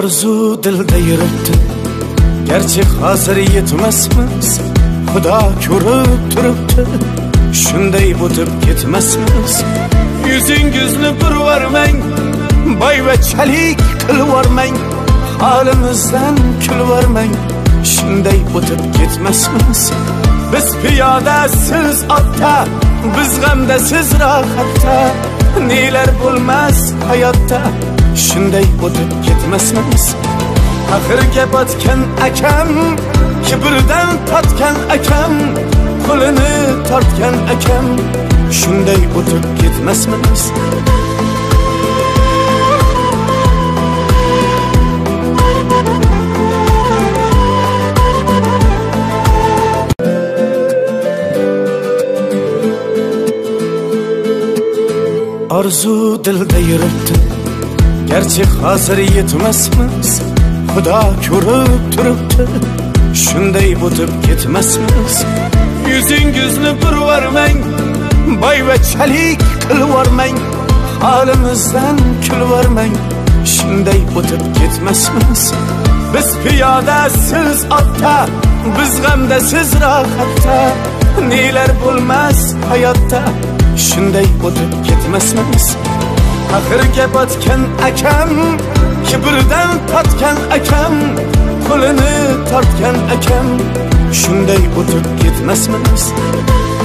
Arzu dilda yuribdi, gerçi hozir yetmasmiz. Xudo ko'rib turibdi, shunday o'tib ketmasmiz. Yuzingizni burvarmang, boyvachalik qilvormang, holimizdan kulvormang, shunday o'tib ketmasmiz. Biz piyoda, siz otda, biz g'amda, siz rohatda, nelar bo'lmas hayotda, shunday o'tib ketmasmiz. Axirga botgan akam, kibrdan totgan akam, qo'lini tortgan akam, shunday o'tib ketmasmiz. Arzu dilda yuribdi, gerçi hozir yetmasmiz. Xudo ko'rib turibdi, shunday o'tib ketmasmiz. Yuzingizni burvarmang, boyvachalik qilvormang, holimizdan kulvormang, shunday o'tib ketmasmiz. Biz piyoda, siz otda, biz g'amda, siz rohatda, nelar bo'lmas hayotda, shunday o'tib ketmasmiz. Axirga botgan akam, kibrdan totgan akam, qo'lini tortgan akam, shunday o'tib ketmasmiz.